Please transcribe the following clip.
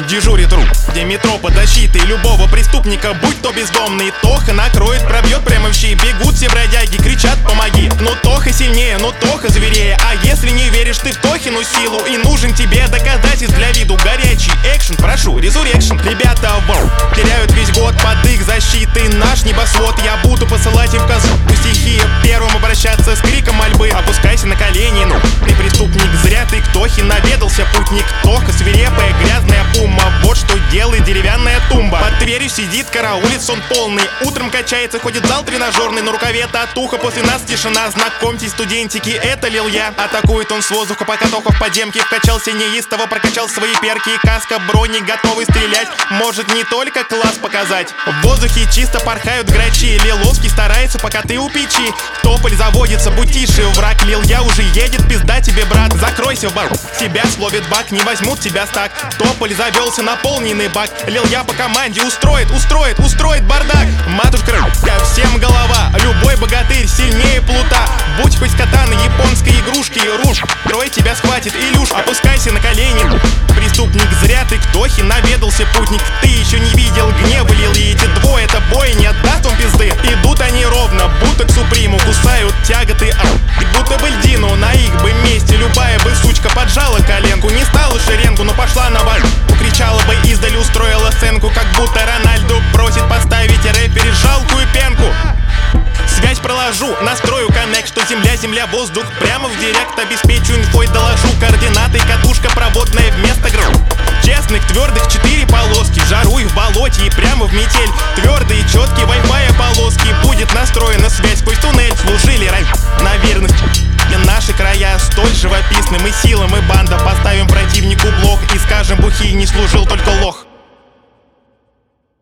Дежурит рук, где метро под защитой любого преступника, будь то бездомный. Тоха накроет, пробьет прямо в щи. Бегут все бродяги, кричат помоги. Ну Тоха сильнее, ну Тоха зверее. А если не веришь ты в Тохину силу и нужен тебе доказательств для виду, горячий экшен, прошу, резурекшн. Ребята, вау, теряют весь год под их защитой наш небосвод. Я буду посылать им в козу стихи, первым обращаться с криком мольбы. Опускайся на колени, ну ты преступник, зря ты к Тохе наведался, путник. Тоха свирепая, грязная пума, вот что делает деревянная тумба. Под дверью сидит, караулит, сон полный. Утром качается, ходит в зал тренажерный. На рукаве татуха, после нас тишина. Знакомьтесь, студентики, это Лил Я. Атакует он с воздуха, пока Тоха в подземке вкачался неистово, прокачал свои перки. Каска, броник, готовый стрелять. Может не только класс показать. В воздухе чисто порхают грачи. Лиловский старается, пока ты у печи. Тополь заводится, будь тише, враг. Лил Я уже едет, пизда тебе, брат. Закройся в бар, тебя словит бак, не возьмут тебя стак. Тополь завелся, наполненный бак. Лил Я по команде устроит бардак. Матушка, всем голова, любой богатырь сильнее плута. Будь хоть катана японской игрушки, руж, трой тебя схватит Илюш. Опускайся на колени, преступник, зря ты к Тохе наведался, путник. Ты еще не видел гнева Лил Я. Эти двое, это бой, не отдаст он пизды. Идут они ровно, будто к Суприму, кусают тяготы, будто бы льдину. На их бы месте любая бы сучка поджала коленку, не стала шеренгу, но пошла на валь. Кричала бы издали, устроила сценку, как будто Рональду просит поставить рэпере жалкую пенку. Связь проложу, настрою коннект, что земля, воздух. Прямо в директ обеспечу инфой, доложу координаты. Катушка проводная вместо гром. Честных, твердых 4 полоски. Жаруй в болоте и прямо в метель. Твердые, четкие Wi-Fi полоски. Будет настроена связь сквозь туннель. Служили на верность. И наши края столь живописны. Мы сила, мы банда, поставим против